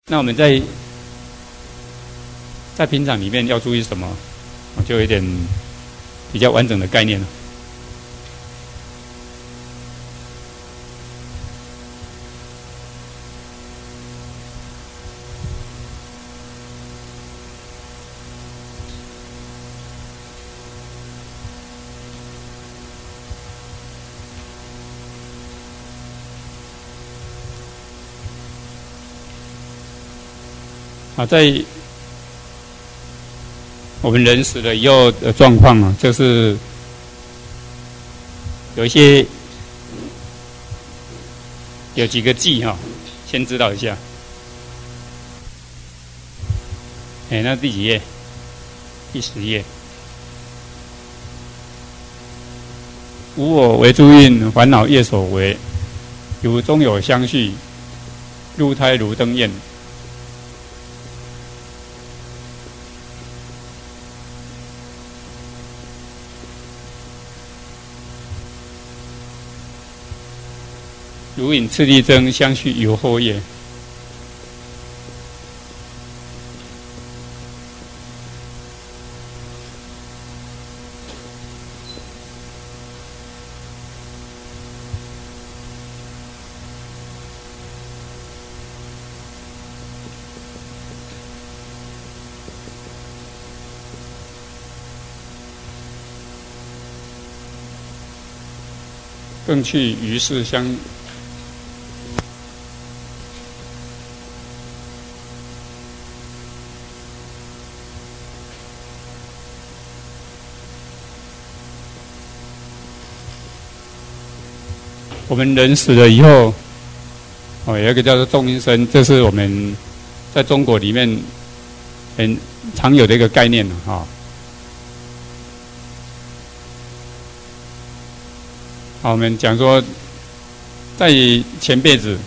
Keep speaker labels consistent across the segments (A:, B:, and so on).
A: 那我们在平常里面要注意什么？就有一点比较完整的概念了。在我们人死了以后的状况啊，就是有几个忌哈，先知道一下。那第几页？第10页。无我为诸运，烦恼业所为，如中有相续，入胎如灯焰。如影次第增，相续有后业。更去于是相。我们人死了以后，有一个叫做众阴身，这是我们在中国里面很常有的一个概念哈。好，我们讲说，在前辈子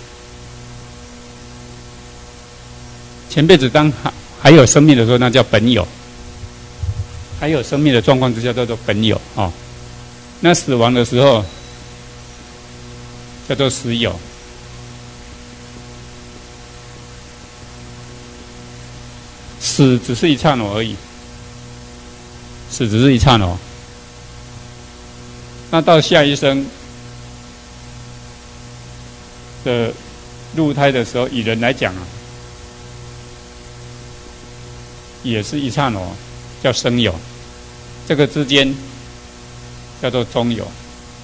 A: 当还有生命的时候，那叫本有；还有生命的状况之下，叫做本有啊。那死亡的时候，叫做实有。死只是一刹那而已，死只是一刹那。那到下一生的入胎的时候，以人来讲啊，也是一刹那，叫生有。这个之间叫做中有。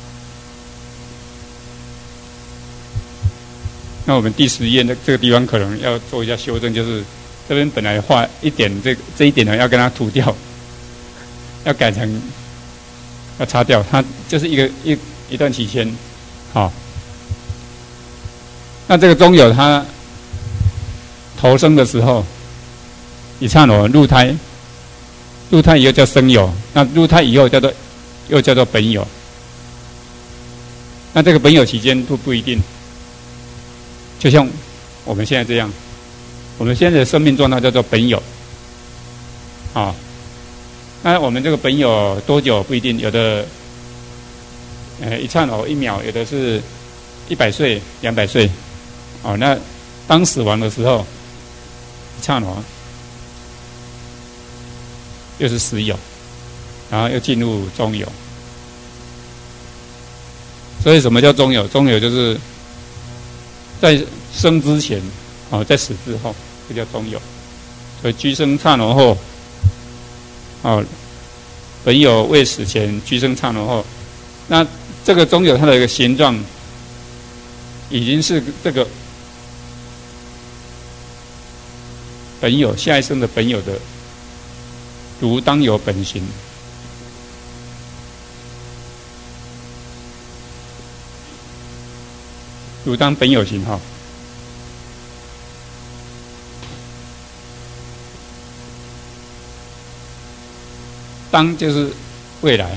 A: 那我们第10页的这个地方可能要做一下修正，就是这边本来画一点这一点呢，要跟它涂掉，要改成要擦掉，它就是一段期间，好。那这个中有它投生的时候，一刹那入胎以后叫生有，那入胎以后又叫做本有。那这个本有期间不一定。就像我们现在这样，我们现在的生命状态叫做本有，啊，那我们这个本有多久不一定，有的，一刹那1秒，有的是100岁、200岁，哦，那当死亡的时候，一刹那又是实有，然后又进入中有。所以什么叫中有？中有就是在生之前，在死之后，这叫中有。所以居生刹那后，本有未死前，居生刹那后，那这个中有它的一个形状，已经是这个本有下一生的本有的，如当有本形。如当本有形哈，当就是未来，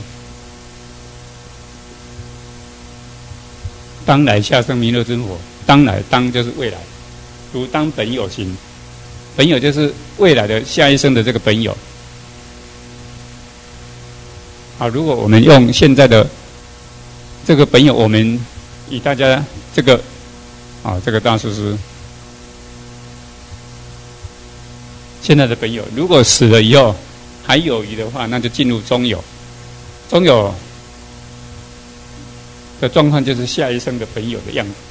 A: 当来下生弥勒真火，当就是未来，如当本有形，本有就是未来的下一生的这个本有。好，如果我们用现在的这个本有，我们以大家这个这个大师现在的本有。如果死了以后还有余的话，那就进入中有。中有的状况就是下一生的本有的样子。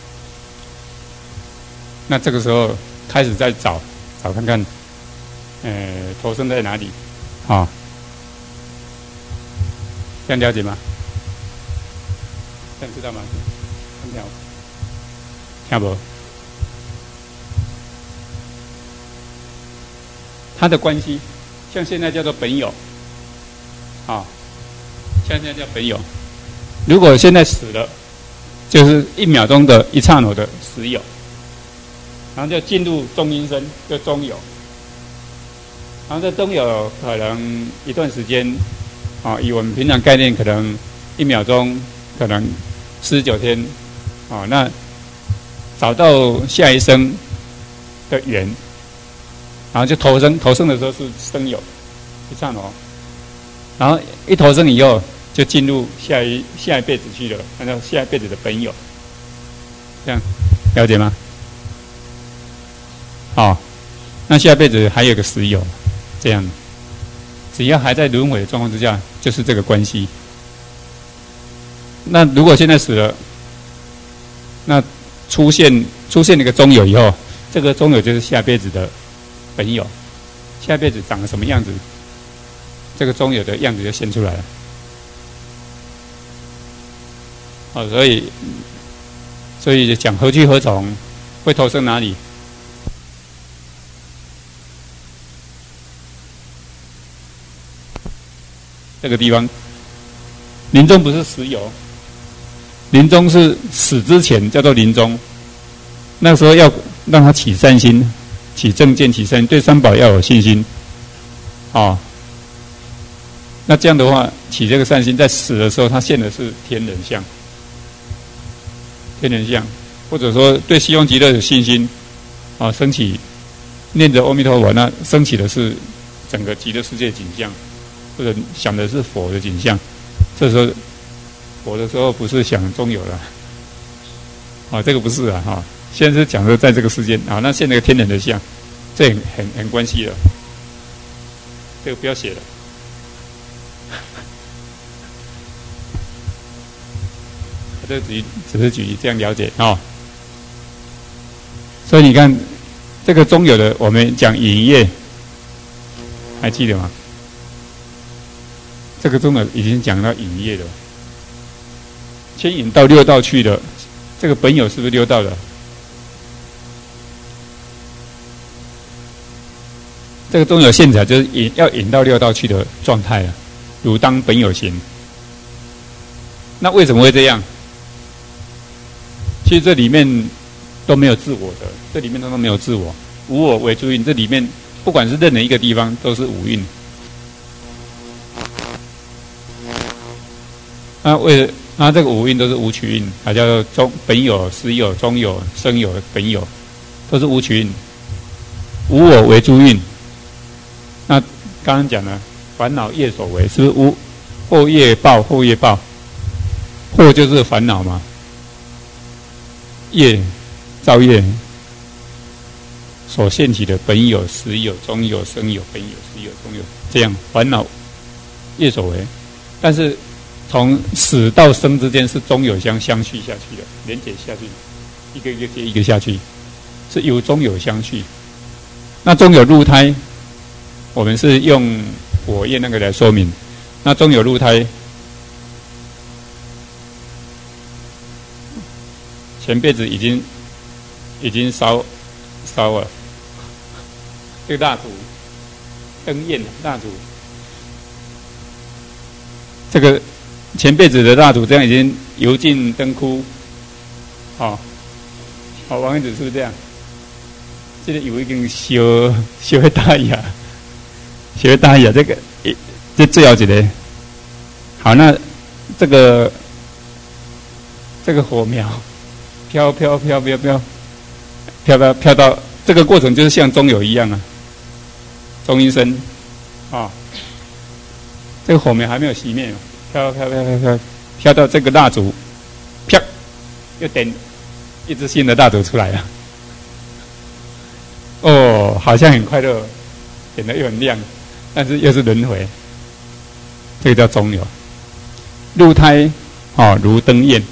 A: 那这个时候开始再找看看，投生在哪里？啊，这样了解吗？这样知道吗？听不？它的关系，像现在叫做本有，啊，现在叫本有。如果现在死了，就是1秒钟的一刹那的死有，然后就进入中阴身，就中有。然后这中有可能一段时间，啊，以我们平常概念，可能1秒钟，可能49天，啊，那找到下一生的缘，然后就投生的时候是生有，一刹那，然后一投生以后就进入下一辈子去了，按照下一辈子的本有，这样了解吗？好，那下一辈子还有个实有，这样，只要还在轮回的状况之下，就是这个关系。那如果现在死了，那出现了一个中有以后，这个中有就是下辈子的本有，下辈子长得什么样子，这个中有的样子就现出来了。哦，所以讲何去何从，会投生哪里？这个地方，临终不是实有，临终是死之前叫做临终。那时候要让他起善心，起正见，起善心，对三宝要有信心。哦，那这样的话，起这个善心，在死的时候，他现的是天人相，天人相，或者说对西方极乐有信心，啊，升起念着阿弥陀佛，那升起的是整个极乐世界景象。或者想的是佛的景象，这时候佛的时候不是想中有了，啊，这个不是啊，哈，现在是讲的在这个世间啊，那现在个天人的相，这很关系了，这个不要写了，这只是举例这样了解啊，所以你看这个中有的，我们讲引业，还记得吗？这个中有已经讲到引业了，牵引到六道去的，这个本有是不是六道的？这个中有现在就是要引到六道去的状态了，汝当本有行。那为什么会这样？其实这里面都没有自我的，这里面都没有自我，无我为诸蕴，这里面不管是任何一个地方都是五蕴。那这个五蕴都是无取蕴，它叫做本有、实有、中有、生有、本有，都是无取蕴，无我为诸蕴。那刚刚讲了，烦恼业所为，是不是无后业报？后业报，后就是烦恼嘛，业造业所现起的本有、实有、中有、生有、本有、实有、中有，这样烦恼业所为，但是。从死到生之间是中有相续下去的，连结下去，一个一个接一个下去，是由中有相续。那中有入胎，我们是用火焰那个来说明。那中有入胎，前辈子已经烧了这个蜡烛，灯焰蜡烛，这个。前辈子的蜡烛这样已经油尽灯枯，好，王院子是不是这样？这个油已经烧大呀，烧大呀，这最后一个。好，那这个火苗飘到这个过程，就是像中有一样啊，中阴身啊，这个火苗还没有熄灭。飘到这个蜡烛，啪，又点一支新的蜡烛出来了。哦，好像很快乐， 点的又很亮，但是又是轮回，这个叫中有。入胎如灯焰，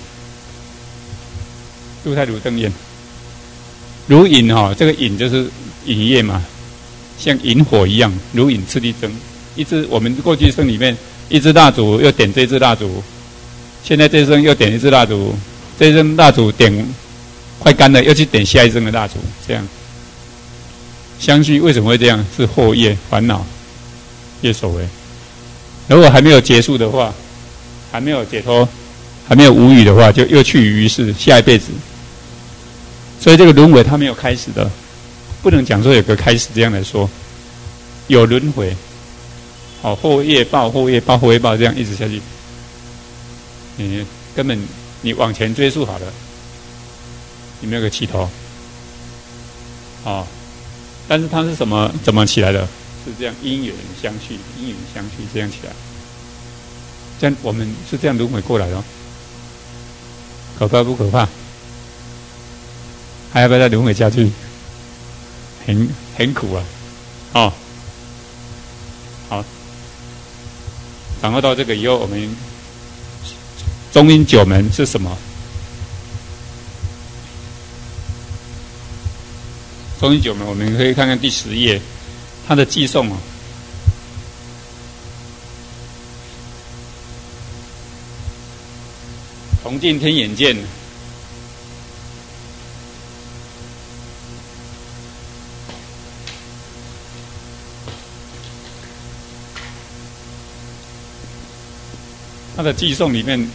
A: 入胎如灯焰，如影这个影就是影业嘛，像萤火一样，如影次第增。我们过去生里面，一支蜡烛又点这支蜡烛，现在这生又点一支蜡烛，这支蜡烛点快干了，又去点下一生的蜡烛，这样相续为什么会这样？是惑业烦恼业所为。如果还没有结束的话，还没有解脱，还没有无语的话，就又去于是下一辈子。所以这个轮回它没有开始的，不能讲说有个开始这样来说，有轮回。惑业报，惑业报，惑业报，这样一直下去，你根本你往前追溯好了，你没有个起头。但是它是怎么起来的？是这样因缘相续，因缘相续这样起来。这样我们是这样轮回过来的，可怕不可怕？还要不要再轮回下去？很苦啊！好，掌握到这个以后，我们中阴九门是什么？中阴九门，我们可以看看第10页，它的寄颂同尽天眼见，它的寄颂里面，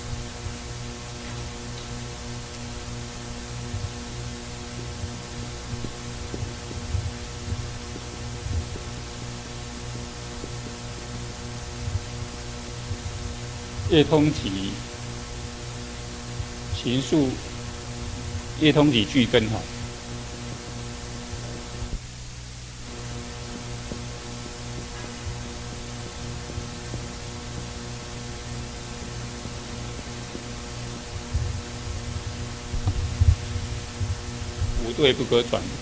A: 业通体行数，业通体具根无对不可转。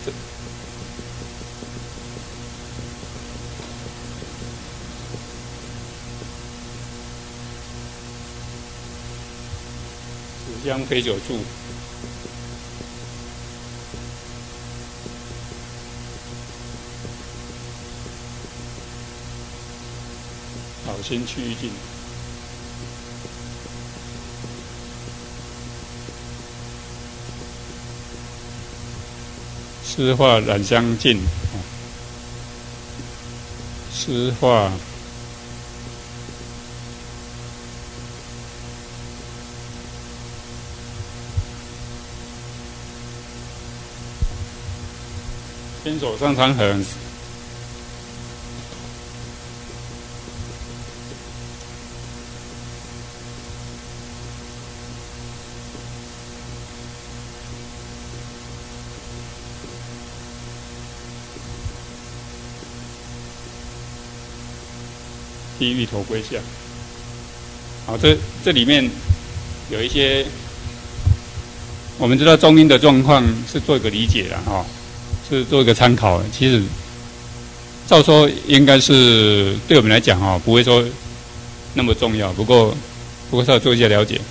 A: 将陪酒处，好心趋近，诗画染相近，诗画。牵手上长横，剃芋头归下。好，这里面有一些，我们知道中阴的状况是做一个理解的是做一个参考。其实照说应该是对我们来讲不会说那么重要，不过稍微做一些了解。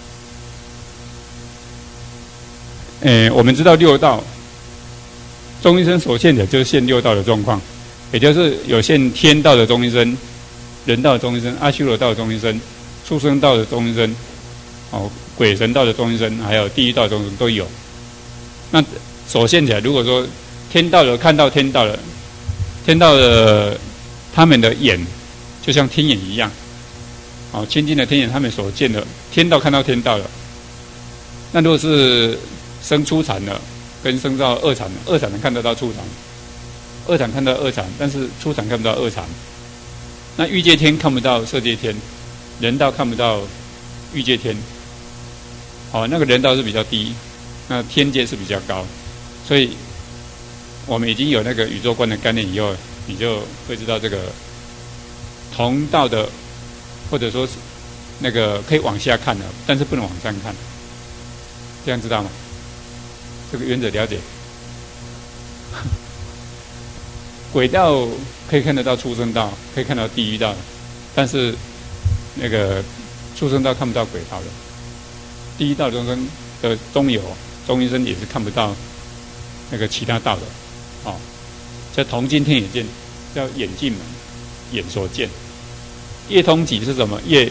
A: 我们知道六道，中阴身所现的就是现六道的状况，也就是有现天道的中阴身、人道的中阴身、阿修罗道的中阴身、畜生道的中阴身、鬼神道的中阴身，还有地狱道的中阴身都有。那所现起来，如果说天道的看到天道了，天道的他们的眼就像天眼一样，清净的天眼，他们所见的天道看到天道了。那如果是生初禅了，跟生到二禅了，二禅能看得到初禅，二禅看到二禅，但是初禅看不到二禅。那欲界天看不到色界天，人道看不到欲界天。那个人道是比较低，那天界是比较高。所以我们已经有那个宇宙观的概念以后，你就会知道这个同道的，或者说是那个可以往下看的，但是不能往上看，这样知道吗？这个原则了解。 轨道可以看得到畜生道，可以看到地狱道，但是那个畜生道看不到轨道的，地狱道众生的中有中阴身也是看不到那个其他道的，哦，叫同经天眼见，叫眼镜门，眼所见。业通己是什么？业，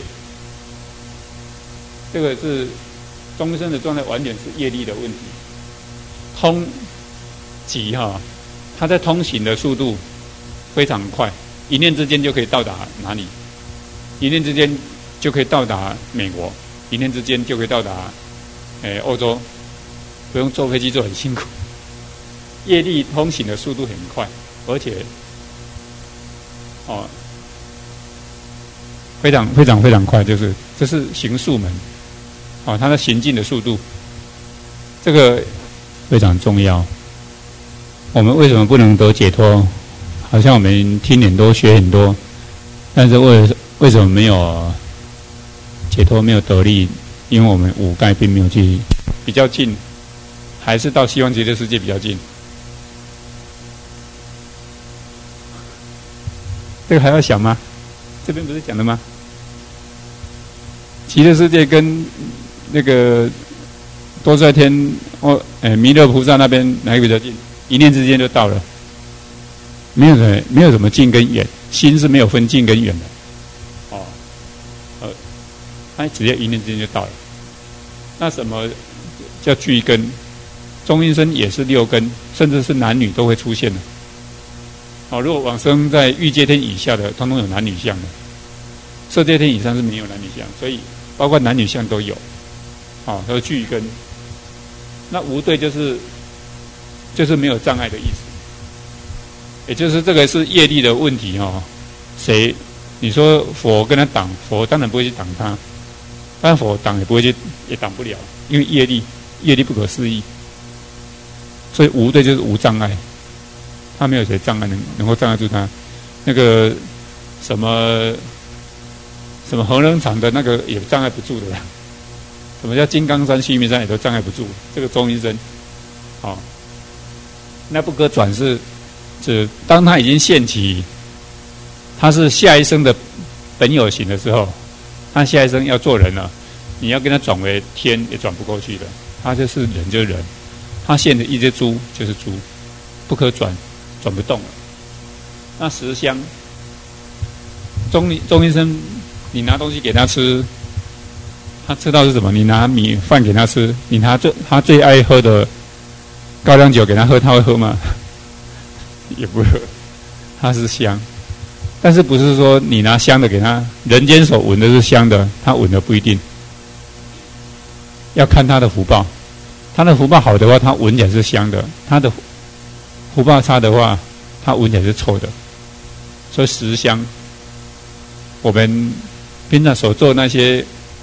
A: 这个是中阴身的状态，完全是业力的问题。通己哈，它在通行的速度非常快，一念之间就可以到达哪里？一念之间就可以到达美国，一念之间就可以到达欧洲，不用坐飞机坐很辛苦。业力通行的速度很快，而且非常非常非常快，这是行速门，它的行进的速度，这个非常重要。我们为什么不能得解脱？好像我们听很多学很多，但是为什么没有解脱，没有得力？因为我们五盖并没有去比较近，还是到希望极乐世界比较近。这个还要想吗？这边不是讲的吗？极乐世界跟那个多帅天弥勒菩萨那边哪个比较近？一念之间就到了，没有什么近跟远，心是没有分近跟远的，它直接一念之间就到了。那什么叫具根？中阴身也是六根，甚至是男女都会出现的。如果往生在欲界天以下的，通通有男女相的；色界天以上是没有男女相，所以包括男女相都有。都是具根。那无对就是没有障碍的意思，也就是这个是业力的问题你说佛跟他挡，佛当然不会去挡他，但佛挡也挡不了，因为业力不可思议，所以无对就是无障碍，他没有谁障碍能够障碍住他。那个什么核能厂的那个也障碍不住的啦。什么叫金刚山、须弥山也都障碍不住这个中阴身。那不可转是指当他已经现起，他是下一生的本有形的时候，他下一生要做人了，你要跟他转为天也转不过去的，他就是人就是人，他现的一只猪就是猪，不可转不动了。那十香中阴身，你拿东西给他吃，他吃到是什么？你拿米饭给他吃，你拿他最爱喝的高粱酒给他喝，他会喝吗？也不会喝，他是香。但是不是说你拿香的给他，人间所闻的是香的，他闻的不一定，要看他的福报。他的福报好的话，他闻起来是香的；他的福报差的话，他闻起来是臭的。所以十香，我们平常所做那些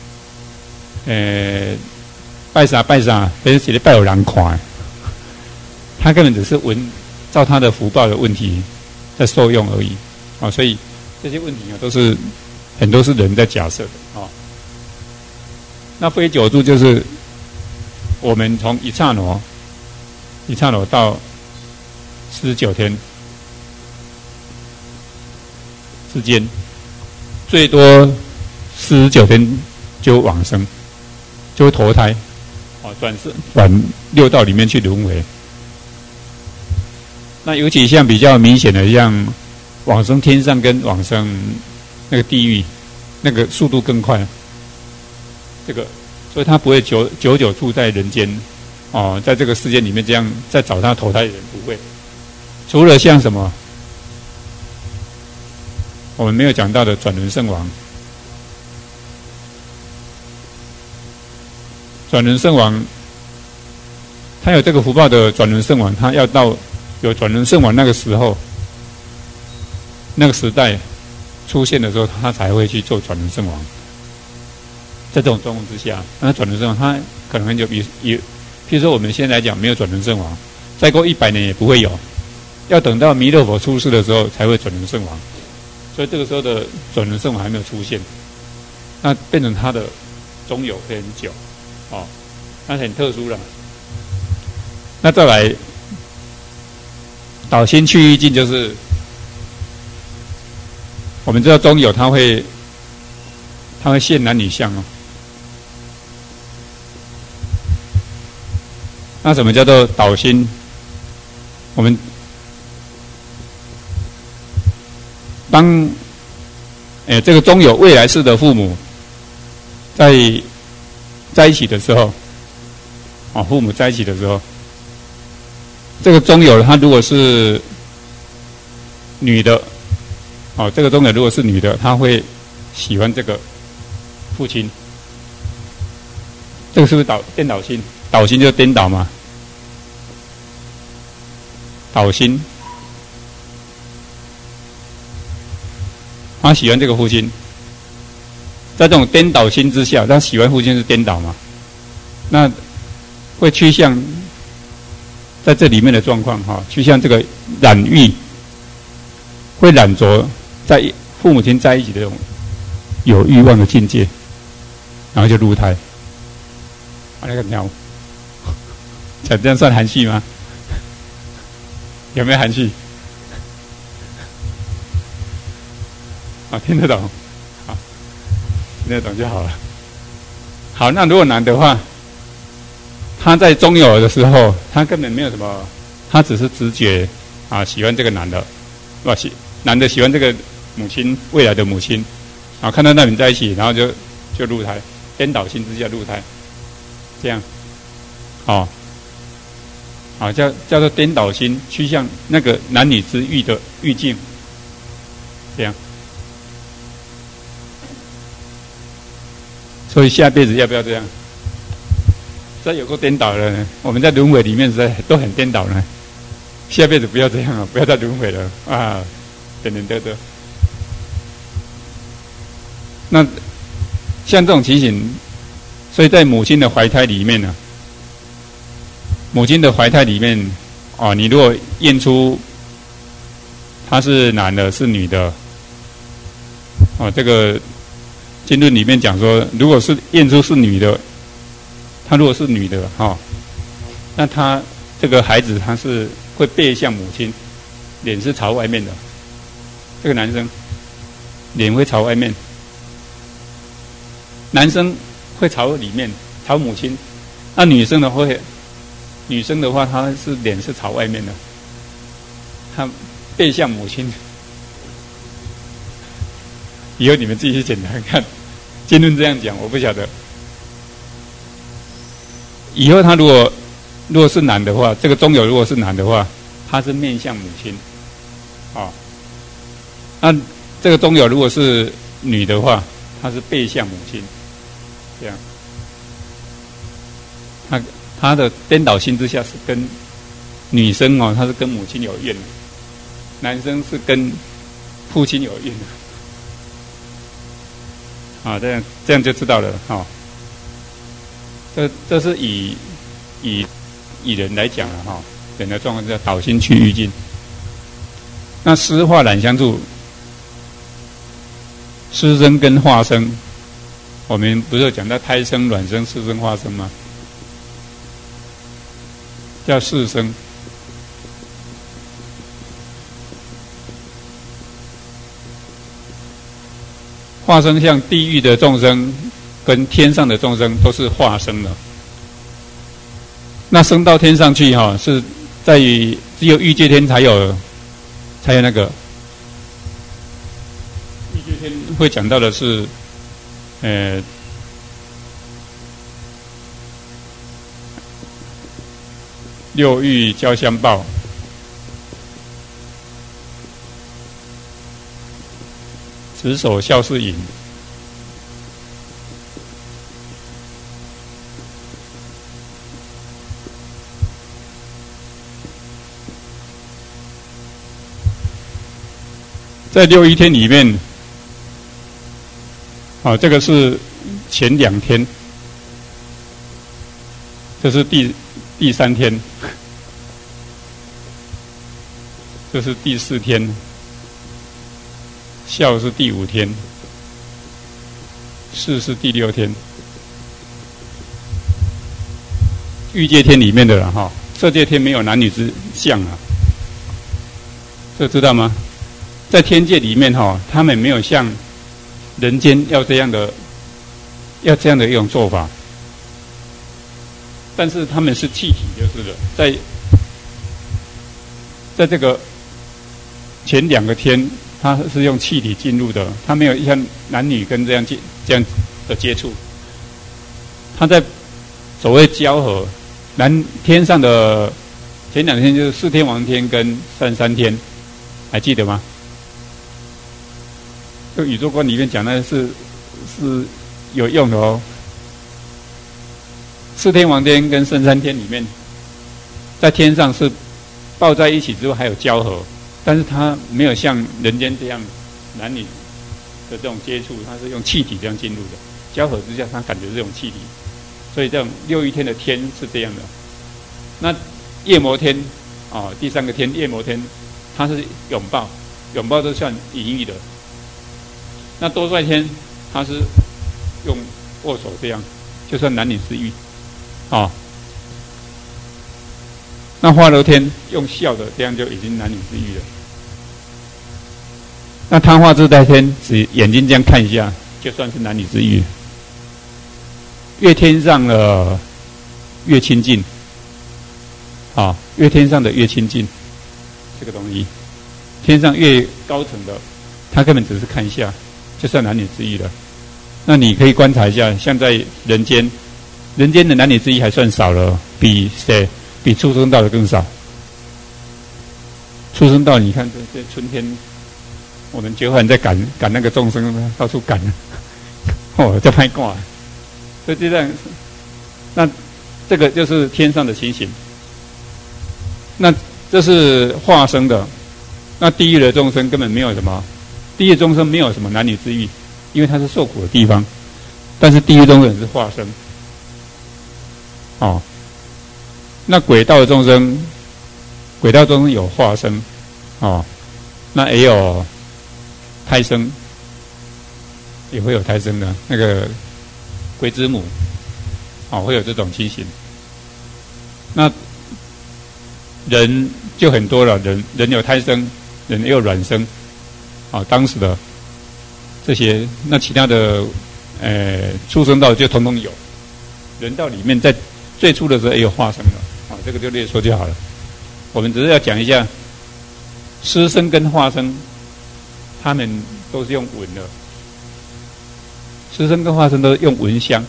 A: 拜啥，别是拜有人看，他根本只是照他的福报的问题在受用而已。所以这些问题都是很多是人在假设的。那非九住就是我们从一刹那到49天之间，最多49天就往生，就会投胎，转六道里面去轮回。那尤其像比较明显的，像往生天上跟往生那个地狱，那个速度更快。所以他不会久住在人间，在这个世界里面这样再找他投胎的人不会。除了像什么我们没有讲到的转轮圣王，转轮圣王，他有这个福报的转轮圣王，他要到有转轮圣王那个时候，那个时代出现的时候，他才会去做转轮圣王。在这种状况之下，那转轮圣王他可能很久，譬如说我们现在来讲没有转轮圣王，再过100年也不会有，要等到弥勒佛出世的时候才会转轮圣王。所以这个时候的转轮圣王还没有出现，那变成他的中有会很久，那很特殊了。那再来导心去意境，就是我们知道中有它会现男女相哦。那什么叫做导心？我们当这个中有未来世的父母在一起的时候，父母在一起的时候，这个中有他如果是女的，这个中有如果是女的，她会喜欢这个父亲。这个是不是颠倒心？倒心就是颠倒嘛。倒心，他喜欢这个父亲，在这种颠倒心之下，他喜欢父亲是颠倒嘛？那会趋向在这里面的状况趋向这个染欲，会染着在父母亲在一起的这种有欲望的境界，然后就入胎。那个鸟，这样算含蓄吗？有没有含蓄？听得懂？好，听得懂就好了。好，那如果男的话，他在中有的时候，他根本没有什么，他只是直觉喜欢这个男的，男的喜欢这个母亲，未来的母亲，看到那人在一起，然后就入胎，颠倒心之下入胎，这样，叫做颠倒心，趋向那个男女之欲的欲境，这样。所以下辈子要不要这样？实在有够颠倒了呢，我们在轮回里面实在都很颠倒呢。下辈子不要这样不要再轮回了等等得得。那像这种情形，所以在母亲的怀胎里面呢，母亲的怀胎里面你如果验出他是男的是女的，这个经论里面讲说，如果是验出是女的，他如果是女的那他这个孩子他是会背向母亲，脸是朝外面的。这个男生脸会朝外面，男生会朝里面，朝母亲。那女生的话，她是脸是朝外面的，她背向母亲。以后你们自己去检查看，经论这样讲，我不晓得。以后他如果是男的话，这个中有如果是男的话，他是面向母亲，那这个中有如果是女的话，他是背向母亲，这样。他的颠倒心之下是跟女生他是跟母亲有怨的，男生是跟父亲有怨的。这样就知道了这是以人来讲了人的状况叫导心去欲境。那湿化染相处，湿生跟化生，我们不是有讲到胎生、卵生、湿生、化生吗？叫四生。化生像地狱的众生跟天上的众生都是化生的。那升到天上去是在于只有欲界天才有那个欲界天会讲到的是六欲交相报，执手笑是影，在六一天里面，这个是前2天，这是第3天，这是第4天。笑是第5天，事是第6天。欲界天里面的人色界天没有男女之相这知道吗？ 在天界里面哈，他们没有像人间要这样的一种做法，但是他们是气体就是了，在这个前2个天，他是用气体进入的，他没有像男女跟这样的接触，他在所谓交合，天上的前2天就是4天王天跟33天，还记得吗？这宇宙观里面讲的是有用的哦。4天王天跟33天里面，在天上是抱在一起之后还有交合，但是它没有像人间这样男女的这种接触，它是用气体这样进入的。交合之下，它感觉这种气体，所以这种6欲天的天是这样的。那夜摩天第3个天夜摩天，它是拥抱都算淫欲的。那多帅天，它是用握手这样，就算男女之欲，那花楼天用笑的，这样就已经男女之欲了。那贪化自在天，只眼睛这样看一下，就算是男女之欲。越天上的越亲近，越天上的越亲近，这个东西，天上越高层的，他根本只是看一下，就算男女之欲了。那你可以观察一下，像在人间的男女之欲还算少了，比畜生道的更少。畜生道，你看这春天，我们九环在赶那个众生，到处赶，在拍挂。所以这样，那这个就是天上的情形。那这是化生的，那地狱的众生根本没有什么，地狱众生没有什么男女之欲，因为它是受苦的地方。但是地狱众生是化生，那轨道的众生有化生，那也有胎生，也会有胎生的那个鬼子母，会有这种情形。那人就很多了，人有胎生，人也有卵生，当时的这些，那其他的畜生道就统统有，人道里面在最初的时候也有化生的，这个就略说就好了。我们只是要讲一下，湿生跟化生，他们都是用闻的。湿生跟化生都是用闻香，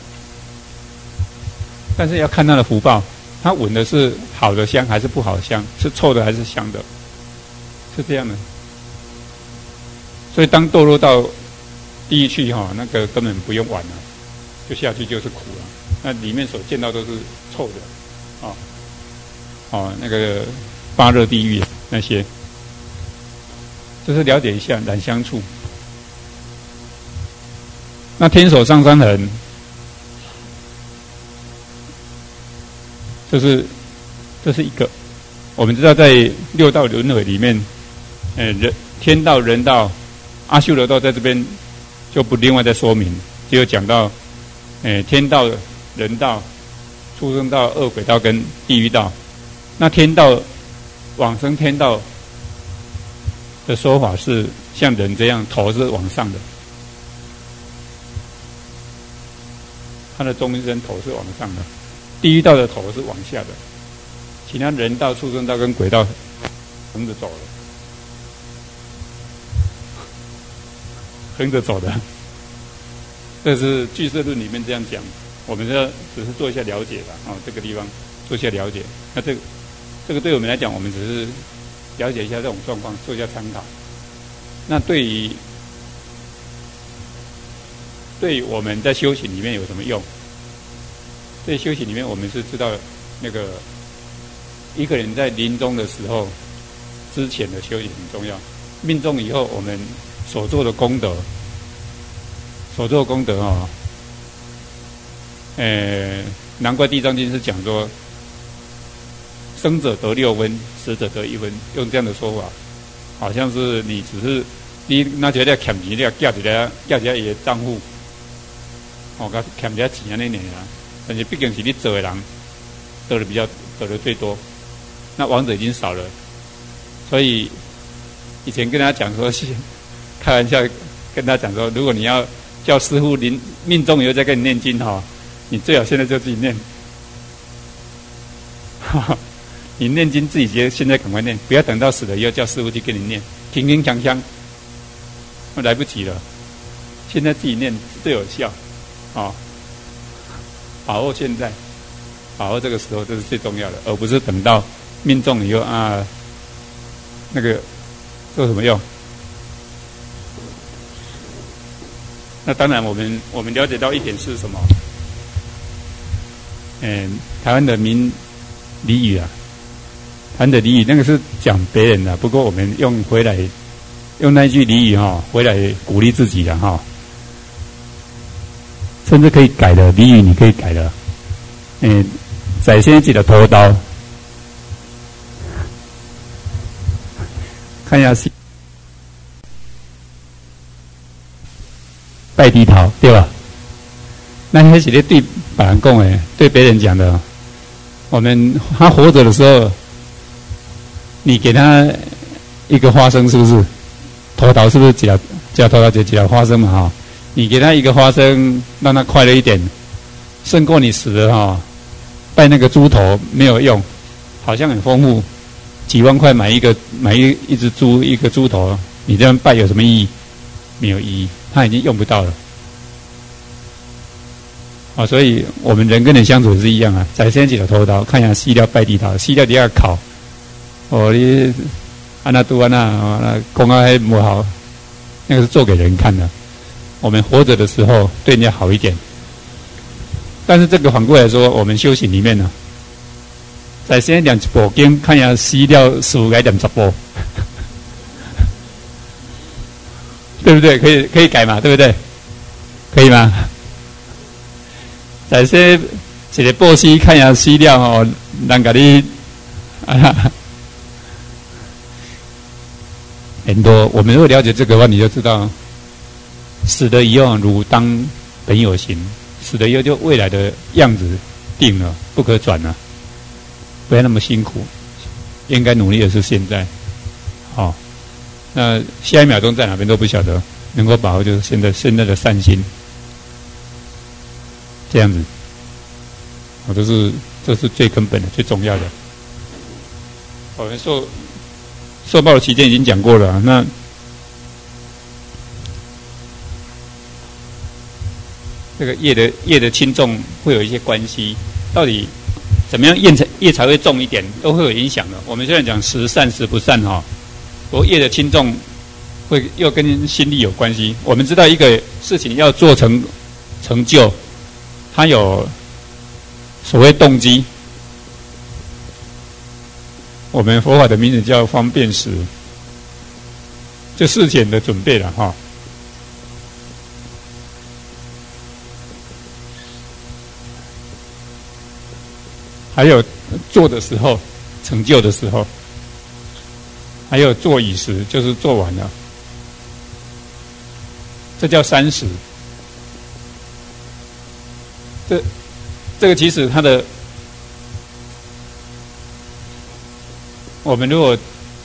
A: 但是要看他的福报，他闻的是好的香还是不好的香，是臭的还是香的，是这样的。所以当堕落到地狱去那个根本不用玩了，就下去就是苦了。那里面所见到都是臭的，那个8热地狱那些，就是了解一下染香处。那天手上山痕，这是一个，我们知道在6道轮回里面，天道、人道、阿修罗道在这边就不另外再说明，只有讲到，天道、人道、畜生道、恶鬼道跟地狱道。那天道往生天道的说法是像人这样，头是往上的，他的中身头是往上的，地狱道的头是往下的，其他人道、畜生道跟鬼道横着走了，横着走的。这是俱舍论里面这样讲，我们只是做一下了解吧，这个地方做一下了解。那这个对我们来讲，我们只是了解一下这种状况，做一下参考。那对于我们在修行里面有什么用？在修行里面，我们是知道那个一个人在临终的时候之前的修行很重要。命终以后，我们所做的功德，难怪《地藏经》是讲说，生者得6分，死者得1分，用这样的说法，好像是你只是你拿起来欠钱，你寄一个伊的账户，甲欠一下钱安尼尔，但是毕竟是你做的人得的最多，那亡者已经少了，所以以前跟他讲说，开玩笑跟他讲说，如果你要叫师父命中以后再跟你念经哈，你最好现在就自己念。你念经自己现在赶快念，不要等到死了以后叫师父去跟你念，铿铿锵锵，来不及了。现在自己念最有效，把握现在，把握这个时候，这是最重要的，而不是等到命中以后啊，那个做什么用？那当然，我们了解到一点是什么？台湾的俚语啊，台湾的俚语那个是讲别人的，不过我们用那句俚语回来鼓励自己的甚至可以改的俚语，你可以改的。在先记得头刀，看一下拜低头，对吧？那那是咧对别人讲的，对别人讲的。他活着的时候，你给他一个花生，是不是？头刀是不是几条头刀就几条花生嘛？你给他一个花生，让他快乐一点，胜过你死了拜那个猪头没有用，好像很丰富，几万块买一只猪一个猪头，你这样拜有什么意义？没有意义，他已经用不到了。所以我们人跟人相处是一样啊，在先起了头刀，看一下西料拜地头，西料底下烤，你安那都安那公安还不好，那个是做给人看的。我们活着的时候对人家好一点。但是这个反过来说，我们修行里面呢，在先念一部经，看一下西料15改点10部，对不对？可以改嘛，对不对？可以吗？在先一个布施看一下西料人家你很多。我们如果了解这个的话，你就知道，死了以后如当本有形。死了以后就未来的样子定了，不可转了，不要那么辛苦，应该努力的是现在。那下一秒钟在哪边都不晓得，能够把握就是现在的善心，这样子，这是最根本的、最重要的。我们受报的期间已经讲过了，那。这个业的轻重会有一些关系，到底怎么样业才会重一点，都会有影响的。我们现在讲时善时不善不过业的轻重会又跟心力有关系。我们知道一个事情要做成就，它有所谓动机，我们佛法的名字叫方便时，就事前的准备了还有做的时候，成就的时候，还有做已时，就是做完了，这叫三时。这个其实它的，我们如果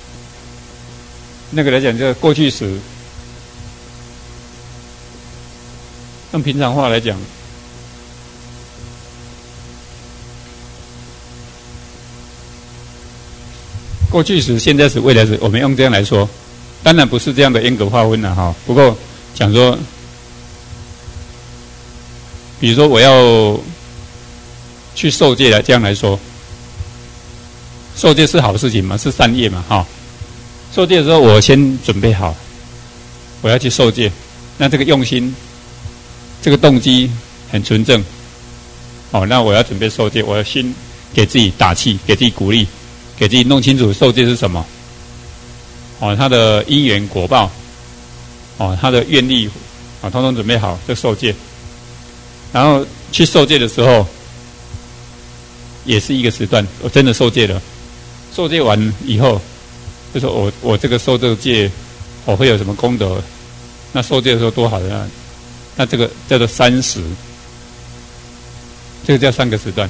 A: 那个来讲，叫过去时，用平常话来讲。过去时、现在时、未来时，我们用这样来说，当然不是这样的严格划分了不过讲说，比如说我要去受戒了，这样来说，受戒是好事情嘛，是善业嘛受戒的时候，我先准备好，我要去受戒，那这个用心，这个动机很纯正，那我要准备受戒，我要先给自己打气，给自己鼓励。给自己弄清楚受戒是什么，他的因缘果报，他的愿力，通通准备好就受戒。然后去受戒的时候，也是一个时段，我真的受戒了。受戒完以后，就说我这个受这个戒，我会有什么功德？那受戒的时候多好的那这个叫做三时，这个叫3个时段。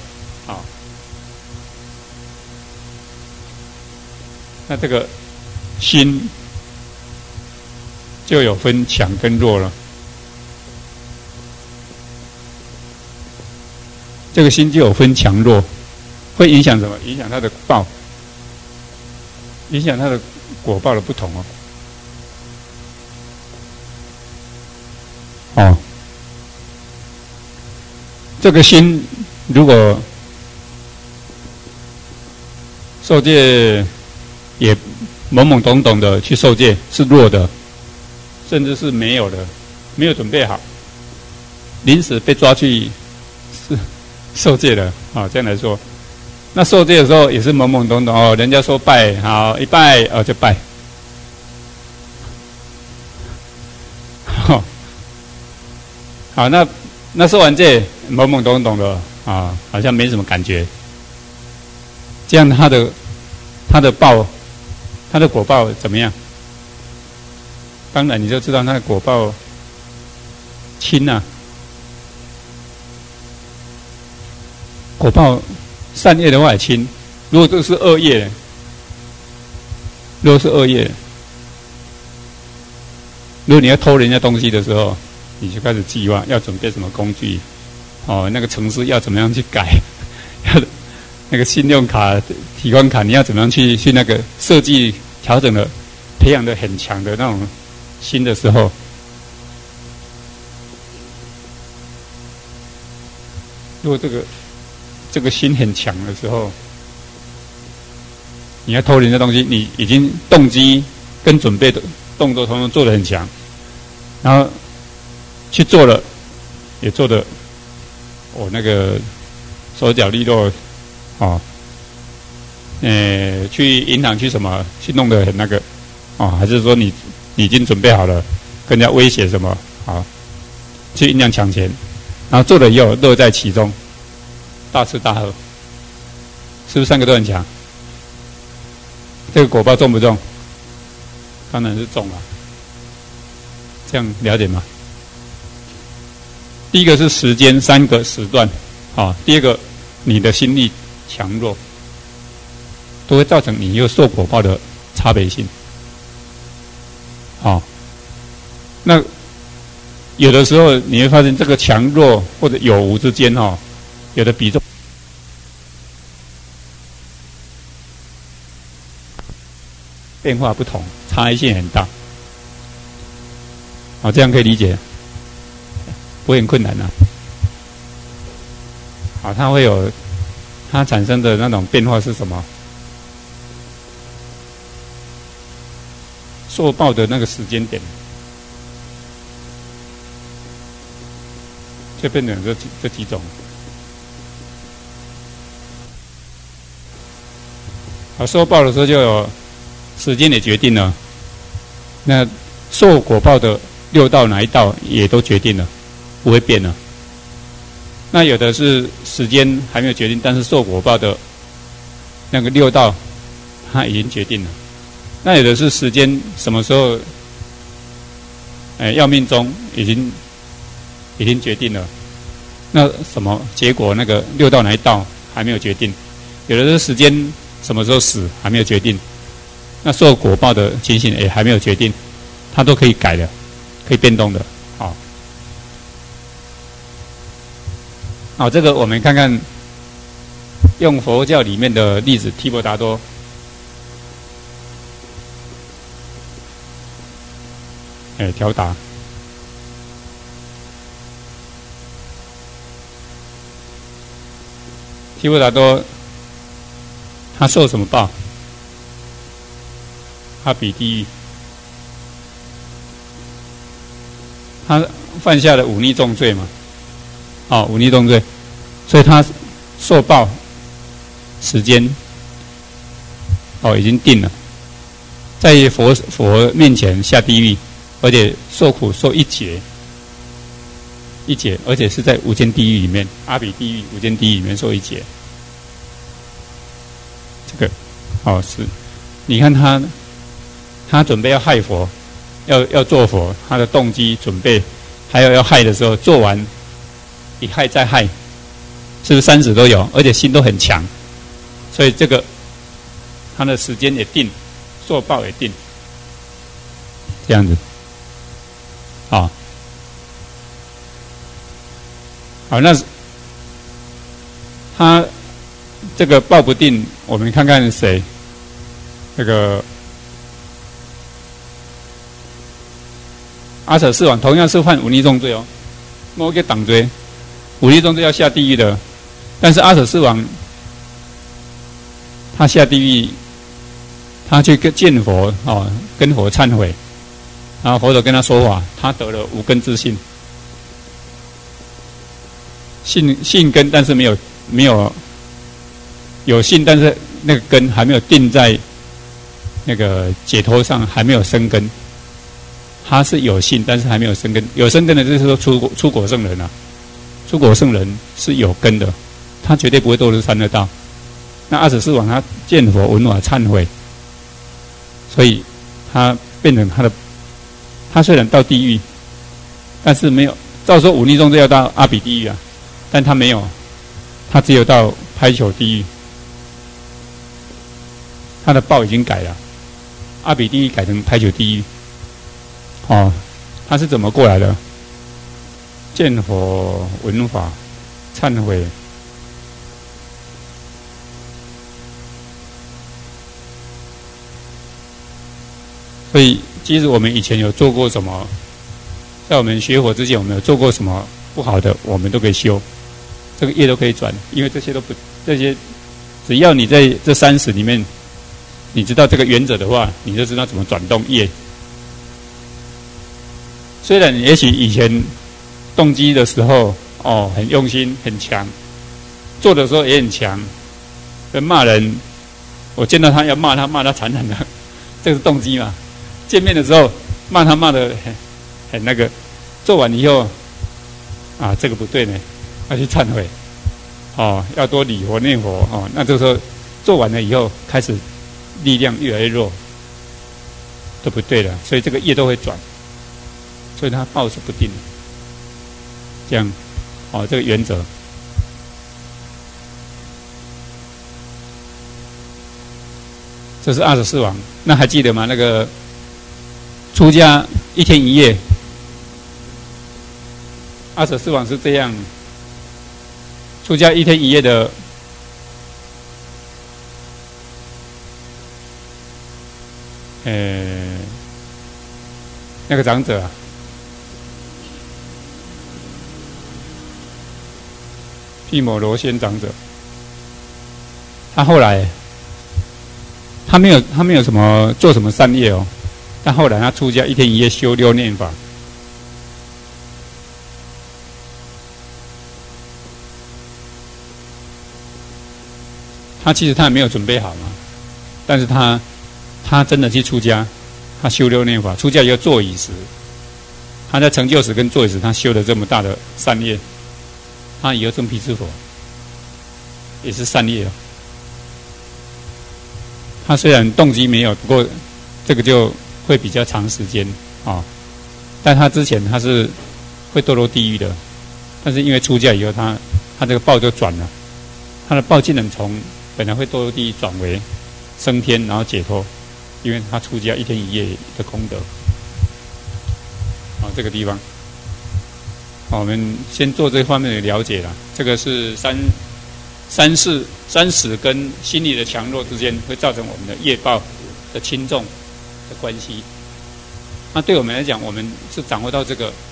A: 那这个心就有分强跟弱了。这个心就有分强弱，会影响什么？影响它的报，影响它的果报的不同哦。哦，这个心如果受戒也懵懵懂懂的去受戒，是弱的，甚至是没有的，没有准备好，临时被抓去是受戒的啊。这样来说，那受戒的时候也是懵懵懂懂哦，人家说拜好一拜就拜，好那受完戒懵懵懂懂的啊，好像没什么感觉，这样他的果报怎么样？当然你就知道他的果报轻啊，果报善业的话也轻。如果这是恶业，如果你要偷人家东西的时候，你就开始计划要准备什么工具，哦，那个程式要怎么样去改，要那个信用卡、提款卡，你要怎么样去那个设计、调整的、培养的很强的那种心的时候，如果这个心很强的时候，你要偷人家东西，你已经动机跟准备的动作统统做得很强，然后去做了，也做得那个手脚利落，哦，去银行去什么去弄得很那个，哦，还是说你已经准备好了，跟人家威胁什么，好，去银行抢钱，然后做了以后乐在其中，大吃大喝，是不是三个都很强？这个果报重不重？当然是重了，这样了解吗？第一个是时间3个时段，啊，第二个你的心力强弱，都会造成你又受果报的差别性。好，那有的时候你会发现这个强弱或者有无之间，有的比重变化不同，差异性很大。好，这样可以理解，不会很困难啊。好，它产生的那种变化是什么？受报的那个时间点，就变成这几种。好，受报的时候就有时间也决定了，那受果报的6道哪一道也都决定了，不会变了。那有的是时间还没有决定，但是受果报的那个6道它已经决定了。那有的是时间什么时候，要命中已经决定了。那什么结果那个6道哪一道还没有决定，有的是时间什么时候死还没有决定。那受果报的情形也还没有决定，它都可以改的，可以变动的。好，这个我们看看，用佛教里面的例子，提婆达多，调达，提婆达多，他受什么报？他比地狱，他犯下了忤逆重罪嘛，忤逆重罪，所以他受报时间已经定了，在佛面前下地狱，而且受苦受一劫，而且是在无间地狱里面，阿比地狱、无间地狱里面受一劫。这个是，你看他准备要害佛，要做佛，他的动机准备，还有要害的时候，做完一害再害，是不是3死都有？而且心都很强，所以这个他的时间也定，受报也定，这样子。 啊。好，那他这个抱不定，我们看看谁？这个阿舍四王同样是犯忤逆重罪哦，某个党罪，忤逆重罪要下地狱的，但是阿舍四王他下地狱，他去见佛哦，跟佛忏悔，然后佛陀跟他说法，他得了无根自信。信根，但是没有信，但是那个根还没有定在那个解脱上，还没有生根。他是有信，但是还没有生根。有生根的就是说出果圣人啊，出果圣人是有根的，他绝对不会堕入三恶道。那阿舍四王他见佛闻法忏悔，所以他变成他虽然到地狱，但是没有照说忤逆重罪要到阿比地狱啊。但他没有，他只有到拍球地狱，他的报已经改了，阿比地狱改成拍球地狱。哦，他是怎么过来的？见佛闻法忏悔，所以即使我们以前有做过什么，在我们学佛之前，我们有做过什么不好的，我们都可以修。这个业都可以转，因为这些，只要你在这30里面，你知道这个原则的话，你就知道怎么转动业。虽然也许以前动机的时候很用心很强，做的时候也很强，跟骂人，我见到他要骂他残忍的，这个是动机嘛。见面的时候骂他骂的很那个，做完以后啊这个不对呢。要去忏悔，要多礼佛念佛那这个时候做完了以后，开始力量越来越弱，都不对了，所以这个业都会转，所以它报是不定的。这样，这个原则。这是阿舍四王，那还记得吗？那个出家1天1夜，阿舍四王是这样。出家1天1夜的，那个长者啊，毗摩罗仙长者，他后来他没有什么做什么善业哦，但后来他出家1天1夜修6念法。他其实他也没有准备好嘛，但是他真的去出家，他修6念法，出家以后坐椅时，他在成就时跟坐椅时，他修了这么大的善业，他以后证辟支佛，也是善业。他虽然动机没有，不过这个就会比较长时间但他之前他是会堕落地狱的，但是因为出家以后，他这个报就转了，他的报竟然从本来会堕入地狱转为升天，然后解脱，因为他出家1天1夜的功德。这个地方，我们先做这方面的了解啦。这个是三识跟心理的强弱之间会造成我们的业报的轻重的关系。那对我们来讲，我们是掌握到这个，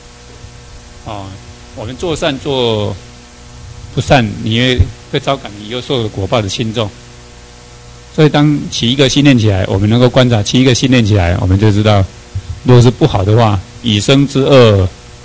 A: 我们做善做不善，你会招感你以后受的果报的轻重。所以当起一个心念起来，我们能够观察起一个心念起来，我们就知道，如果是不好的话，以生之恶，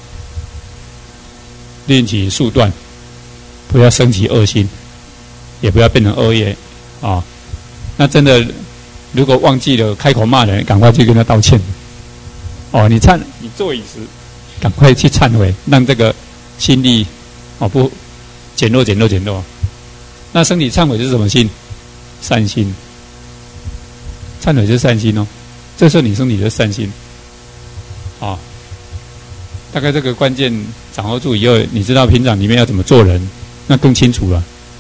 A: 令其速断，不要生起恶心，也不要变成恶业那真的，如果忘记了开口骂人，赶快去跟他道歉。你坐椅时，赶快去忏悔，让这个心力不减弱。那身体忏悔是什么心？善心。忏悔是善心这时候你身体是善心。大概这个关键掌握住以后，你知道平常里面要怎么做人，那更清楚了。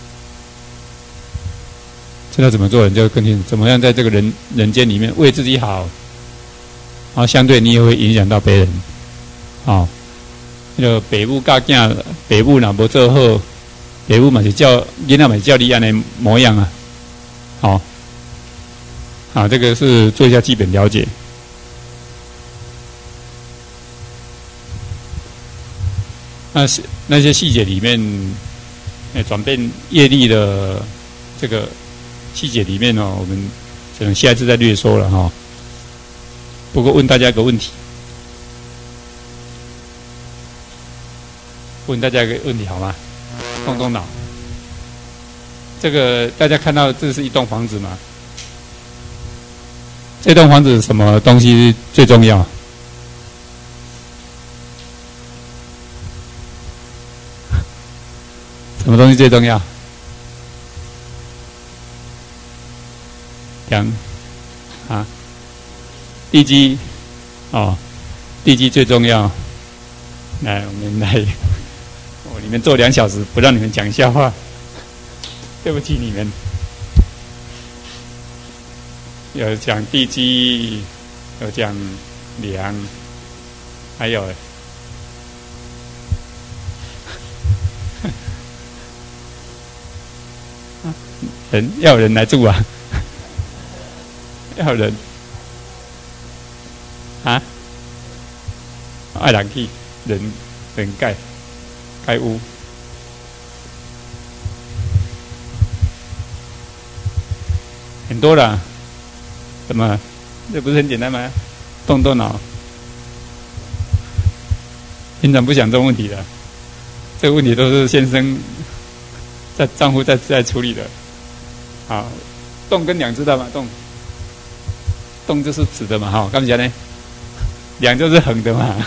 A: 知道怎么做人就更清楚，怎么样在这个人间里面为自己好，然后相对你也会影响到别人。 哦，那个爸母教囝，爸母若无做好，爸母嘛是叫囡仔嘛是叫你安尼模样啊。好，好，这个是做一下基本了解。那些细节里面，转变业力的这个细节里面哦，我们可能下一次再略说了哈。不过问大家一个问题，问大家一个问题好吗？动动脑。这个大家看到这是一栋房子吗？这栋房子什么东西最重要？什么东西最重要？地基哦，地基最重要。来，我们来，你们坐2小时，不让你们讲笑话。对不起你们，有讲地基，有讲梁，还有人要有人来住啊，要有人啊，爱人去人盖屋。很多啦，怎么？这不是很简单吗？动动脑。平常不想这种问题的，这个问题都是先生丈夫在处理的。好，动跟梁知道吗？动就是直的嘛，哈，干嘛呢？梁就是横的嘛。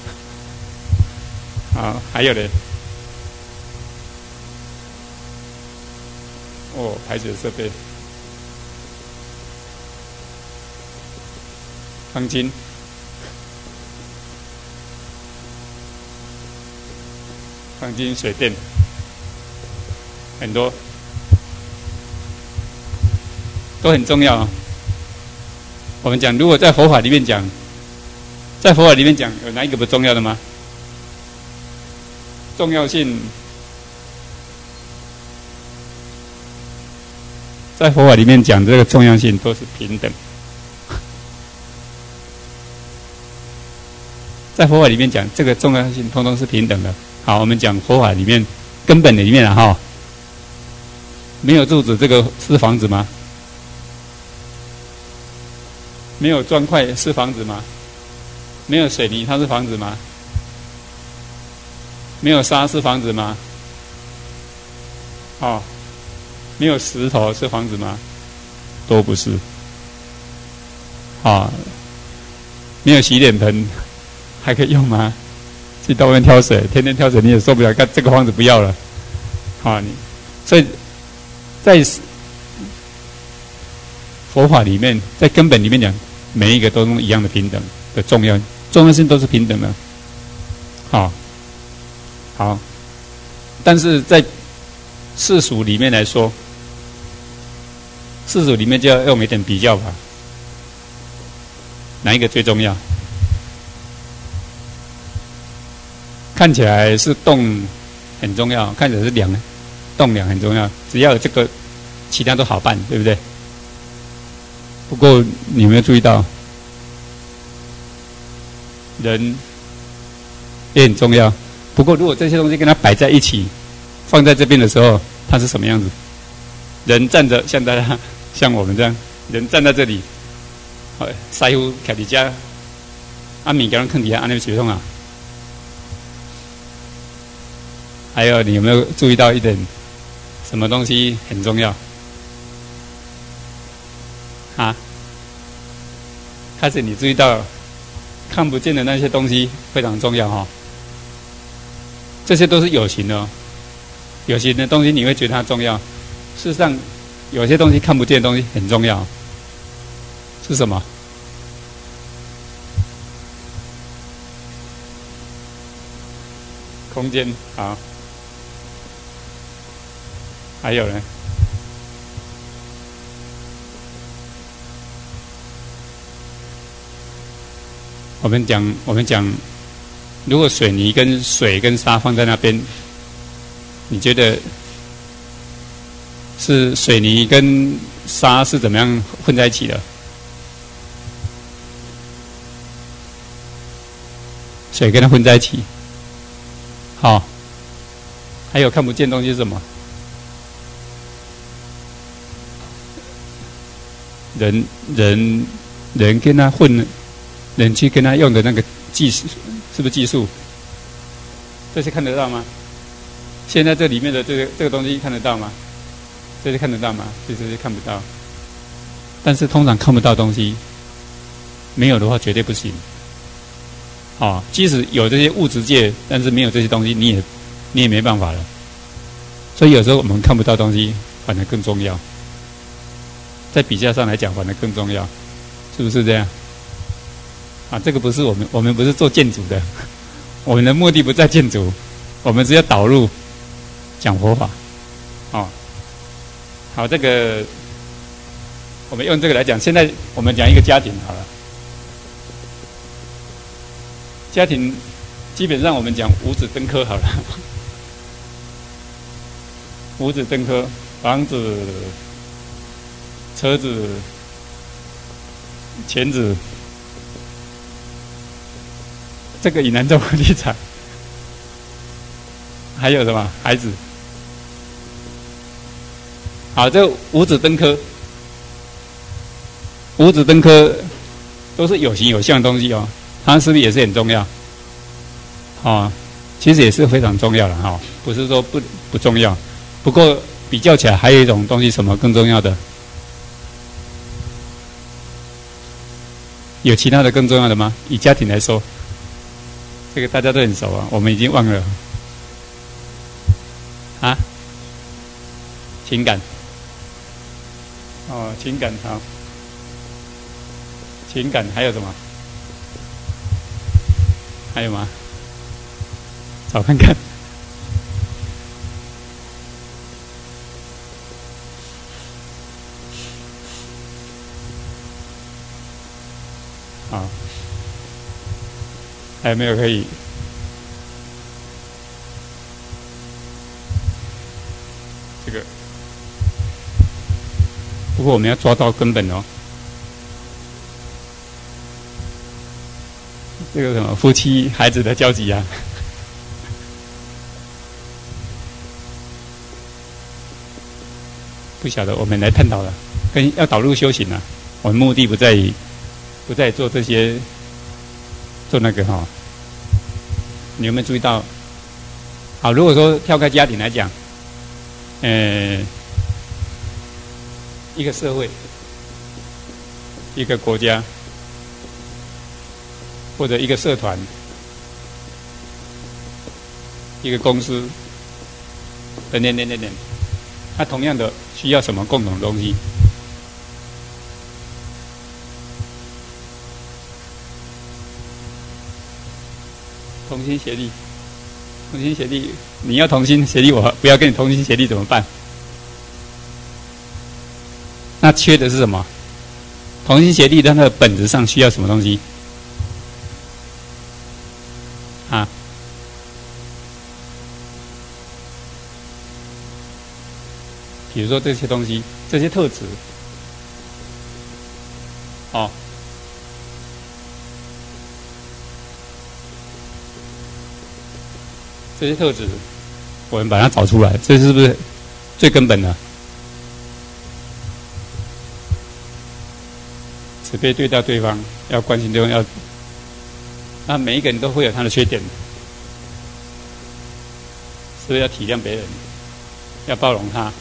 A: 好，还有嘞。哦，排水设备。钢筋、水电，很多都很重要。我们讲，如果在佛法里面讲，有哪一个不重要的吗？重要性，在佛法里面讲这个重要性都是平等。在佛法里面讲，这个重要性通通是平等的。好，我们讲佛法里面根本的里面哈，没有柱子，这个是房子吗？没有砖块是房子吗？没有水泥它是房子吗？没有沙是房子吗？哦，没有石头是房子吗？都不是。啊，没有洗脸盆。还可以用吗？去到外面挑水，天天挑水你也受不了，看这个房子不要了。好，所以在佛法里面，在根本里面讲，每一个都一样的平等的重要性都是平等的。好，但是在世俗里面来说，世俗里面就要用一点比较法，哪一个最重要？看起来是动很重要，看起来是动梁很重要。只要有这个，其他都好办，对不对？不过你有没有注意到，人也很重要。不过如果这些东西跟它摆在一起，放在这边的时候，它是什么样子？人站着，像大家像我们这样，人站在这里，师傅徛伫遮，物件放底下，安尼水桶啊。还有，你有没有注意到一点，什么东西很重要？开始你注意到看不见的那些东西非常重要哈。这些都是有形的哦，有形的东西你会觉得它重要，事实上有些东西看不见的东西很重要，是什么？空间，好。还有呢？我们讲如果水泥跟水跟沙放在那边，你觉得是水泥跟沙是怎么样混在一起的？水跟它混在一起。好，还有看不见东西是什么？人跟他混，人去跟他用的那个技术，是不是技术？这些看得到吗？现在这里面的这个东西看得到吗？这些看得到吗？这些看不到。但是通常看不到东西，没有的话绝对不行。即使有这些物质界，但是没有这些东西，你也没办法了。所以有时候我们看不到东西，反而更重要。在比较上来讲，反而更重要，是不是这样？这个不是我们不是做建筑的，我们的目的不在建筑，我们只要导入讲佛法。好，这个我们用这个来讲。现在我们讲一个家庭好了，家庭基本上我们讲五子登科好了，五子登科，房子、车子、钱子，这个以南州立场，还有什么孩子？好，这五子登科，五子登科都是有形有相的东西哦，它是不是也是很重要？其实也是非常重要的不是说不重要。不过比较起来，还有一种东西，什么更重要的？有其他的更重要的吗？以家庭来说，这个大家都很熟我们已经忘了情感。情感好，情感还有什么？还有吗？找看看。好，还有没有可以？这个，不过我们要抓到根本这个什么夫妻孩子的交集不晓得，我们来探讨了，要导入修行我们目的不在做这些，做那个你有没有注意到？好，如果说跳开家庭来讲，一个社会、一个国家，或者一个社团、一个公司，等，它同样的需要什么共同的东西？同心协力，同心协力。你要同心协力，我不要跟你同心协力怎么办？那缺的是什么？同心协力，它的本质上需要什么东西？比如说这些东西，这些特质，这些特质，我们把它找出来，这是不是最根本的？慈悲对待对方，要关心对方，那每一个人都会有他的缺点，是不是要体谅别人，要包容他？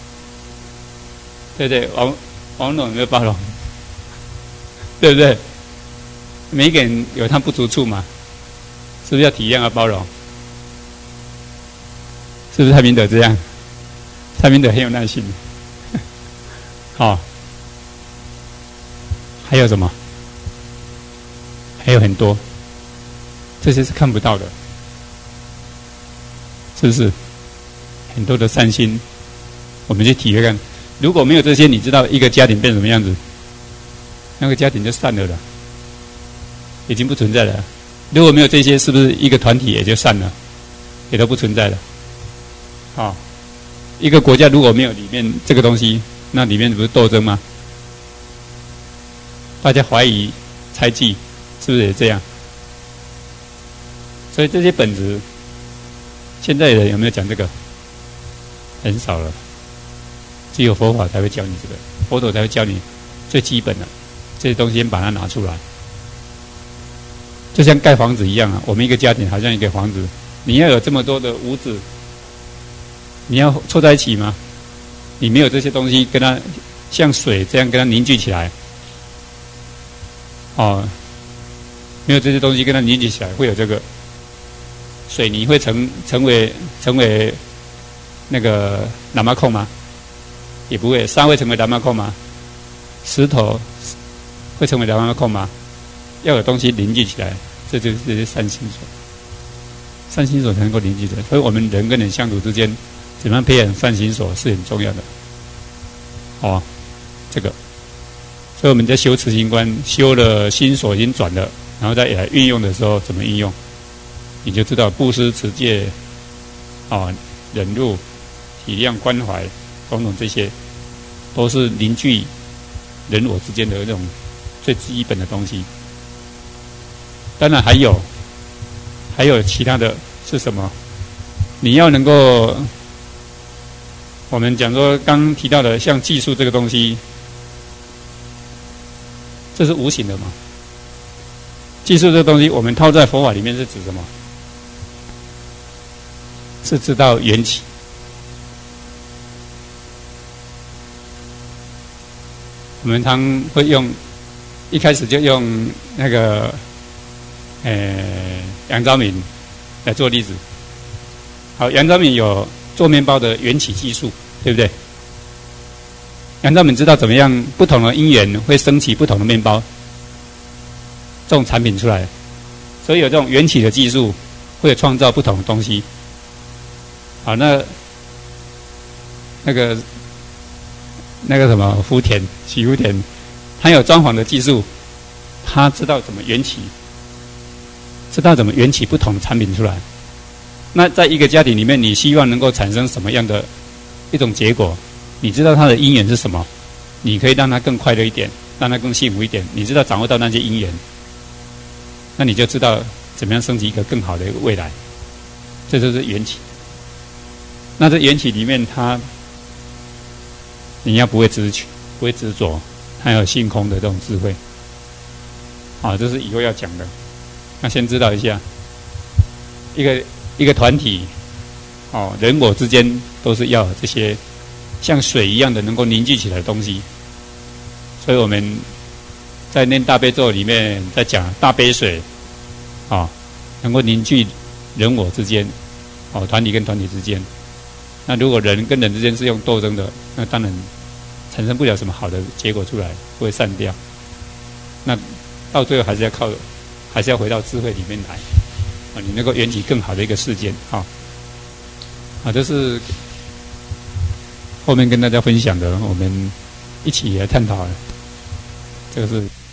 A: 对不对？王总有没有包容？对不对？每一个人有他不足处嘛，是不是要体谅要包容？是不是蔡明德这样？蔡明德很有耐心。还有什么？还有很多，这些是看不到的，是不是？很多的善心，我们去体会看。如果没有这些，你知道一个家庭变什么样子？那个家庭就散了，已经不存在了。 如果没有这些，是不是一个团体也就散了，也都不存在了？好，一个国家如果没有里面这个东西，那里面不是斗争吗？大家怀疑、猜忌，是不是也这样？所以这些本质，现在人有没有讲这个？很少了，只有佛法才会教你这个，佛陀才会教你最基本的这些东西，先把它拿出来。就像盖房子一样啊，我们一个家庭好像一个房子，你要有这么多的屋子，你要凑在一起吗？你没有这些东西跟它像水这样跟它凝聚起来，哦，没有这些东西跟它凝聚起来，会有这个水泥会成为那个喇嘛控吗？也不会。沙会成为喇嘛控吗？石头会成为喇嘛控吗？要有东西凝聚起来，这就是善心所。善心所才能够凝聚的，所以我们人跟人相处之间，怎么样培养善心所是很重要的。哦，这个，所以我们在修慈行观，修了心所已经转了，然后再来运用的时候怎么运用，你就知道布施、持戒，哦，忍辱、体谅、关怀，种种这些，都是凝聚人我之间的那种最基本的东西。当然还有其他的是什么？你要能够，我们讲说刚提到的，像技术这个东西，这是无形的嘛？技术这个东西，我们套在佛法里面是指什么？是知道缘起。我们常会用，一开始就用那个，杨昭敏来做例子。好，杨昭敏有做面包的缘起技术，对不对？杨昭敏知道怎么样不同的因缘会升起不同的面包，这种产品出来，所以有这种缘起的技术，会创造不同的东西。好，那个什么许福田，他有装潢的技术，他知道怎么缘起，知道怎么缘起不同的产品出来。那在一个家庭里面，你希望能够产生什么样的一种结果？你知道它的因缘是什么？你可以让它更快乐一点，让它更幸福一点。你知道掌握到那些因缘，那你就知道怎么样升级一个更好的一个未来。这就是缘起。那这缘起里面，你要不会执着，还有性空的这种智慧。啊，这是以后要讲的。那先知道一下，一个团体，哦，人我之间都是要有这些像水一样的能够凝聚起来的东西。所以我们在念大悲咒里面在讲大悲水，啊，能够凝聚人我之间，哦，团体跟团体之间。那如果人跟人之间是用斗争的，那当然产生不了什么好的结果出来，会散掉。那到最后还是要回到智慧里面来，啊，你能够缘起更好的一个世间，啊，这是后面跟大家分享的，我们一起来探讨的，这个是。